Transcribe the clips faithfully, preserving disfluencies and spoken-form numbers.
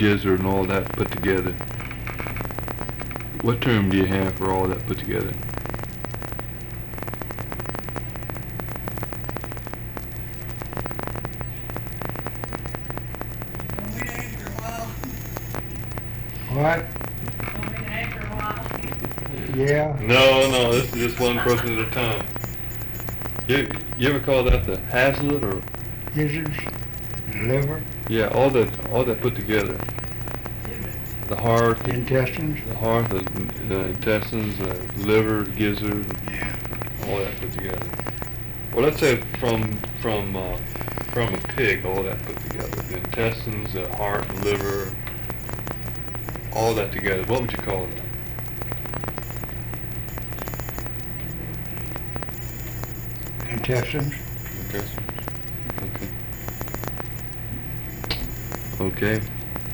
gizzard, and all that put together. What term do you have for all that put together? What? Yeah. No, no, this is just one person at a time. You, you ever call that the Hazlitt or? Gizzards, liver, Yeah, all that, all that put together. The heart, the, intestines. the heart, the, the intestines, the liver, the gizzard, Yeah. all that put together. Well, let's say from from uh, from a pig, all that put together. The intestines, the heart, the liver, all that together. What would you call that? Intestines. Intestines. Okay. Okay.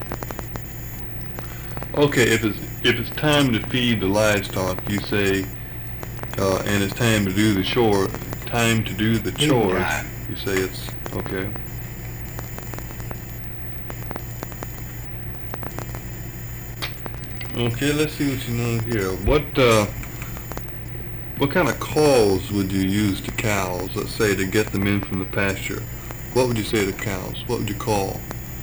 Okay. If it's if it's time to feed the livestock, you say, uh, and it's time to do the chore, time to do the Feeding chores. time. You say it's okay. Okay, let's see what you know here. What uh, what kind of calls would you use to cows? Let's say to get them in from the pasture. What would you say to cows? What would you call?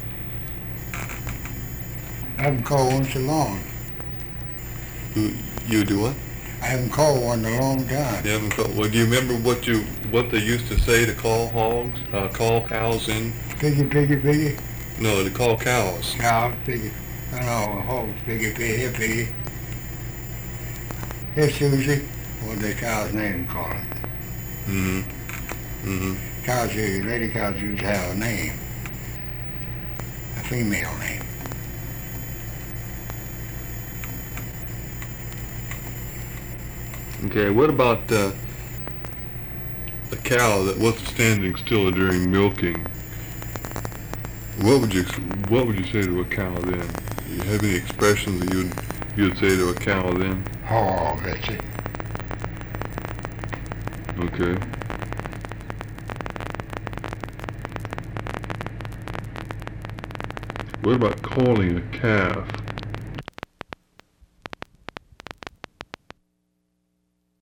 I haven't called one so long. You, you do what? I haven't called one in a long time. You haven't called. Well, do you remember what you what they used to say to call hogs? Uh, call cows in? Piggy, piggy, piggy. No, to call cows. Cow, piggy. I know, hogs, piggy, piggy, here, piggy. Here's Susie. What the cow's name call it? Mm-hmm. Mm-hmm. Cows, usually- lady cows usually have a name. A female name. Okay. What about uh, a cow that wasn't standing still during milking? What would you What would you say to a cow then? Do you have any expressions that you'd you'd say to a cow then? Oh, that's it. Okay. What about calling a calf?